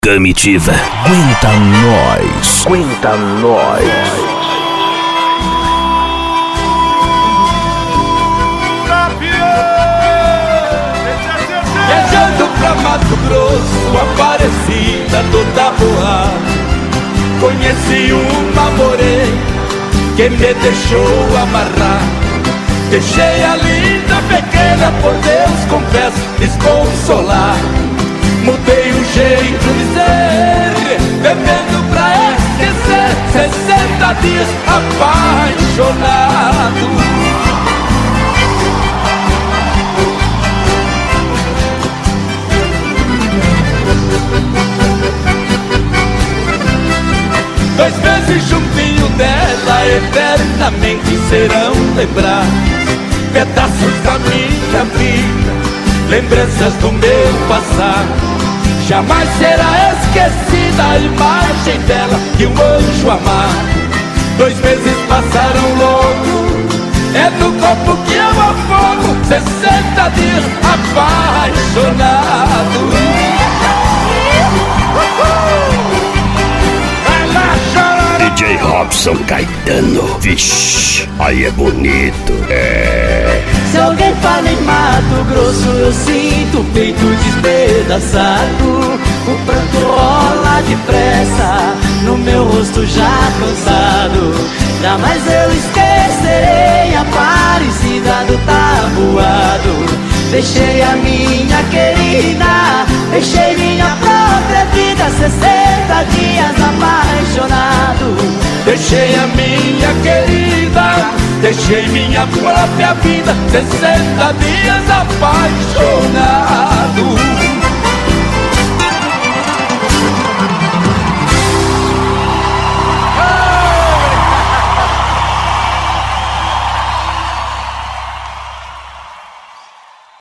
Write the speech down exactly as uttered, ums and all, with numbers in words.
Comitiva. Aguenta nós. Aguenta nós. Viajando pra Mato Grosso, Aparecida do Taboá, conheci uma morena que me deixou amarrar. Deixei a linda pequena, por Deus confesso, desconsolar. Mudei o jeito de ser, bebendo pra esquecer. Sessenta dias apaixonado. Dois meses juntinho dela, eternamente serão lembrados. Pedaços da minha vida, lembranças do meu passado. Jamais será esquecida a imagem dela e um anjo amado. Dois meses passaram logo, é no corpo que eu afogo. Sessenta dias apaixonado. D J Robson Caetano. Vixe, aí é bonito. É. Se alguém fala em Mato Grosso, eu sinto o peito despedaçado. O pranto rola depressa no meu rosto já cansado. Jamais eu esquecerei a Aparecida do Taboado. Deixei a minha querida, deixei minha própria vida. Sessenta dias apaixonado. Deixei a minha querida, deixei minha própria vida. Sessenta dias apaixonado.